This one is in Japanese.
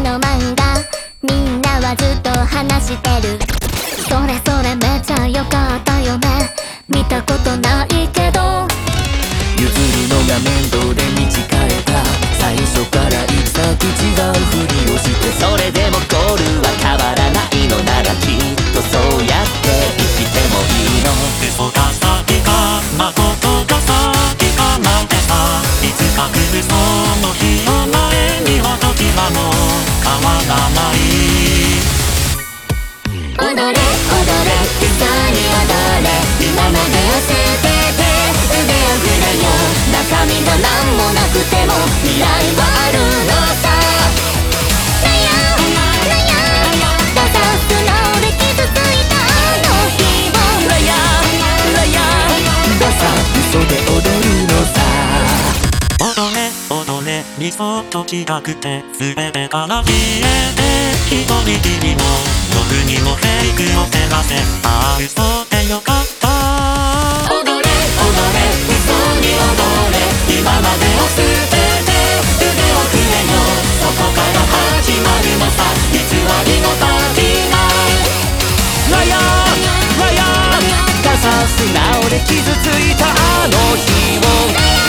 の漫画みんなはずっと話してる。それそれめっちゃ良かったよね。見たことないけど譲るのが面倒で道変えた。最初から行き先違うふりをして、それでもゴールは変わらないのならきっとそうやって生きてもいいの。 嘘が先か誠が先かなんてさ、いつか来るその日を前には時はもう変わらない。 踊れ踊れ一緒に踊れ、今までを捨てて腕を振れよ。中身が何もなくても未来はあるのさ。悩んダサすので傷ついたあの日をダサ嘘で踊るのさ。 踊れ踊れ理想と違くて全てから消えて、一人きりの夜にもフェイクを照らせ。ああ嘘でよかった。 踊れ踊れ嘘に踊れ、今までを捨てて腕を振れよ。そこから始まるのさ、偽りの旅が。 ライアーダサ素直で傷ついたあの日を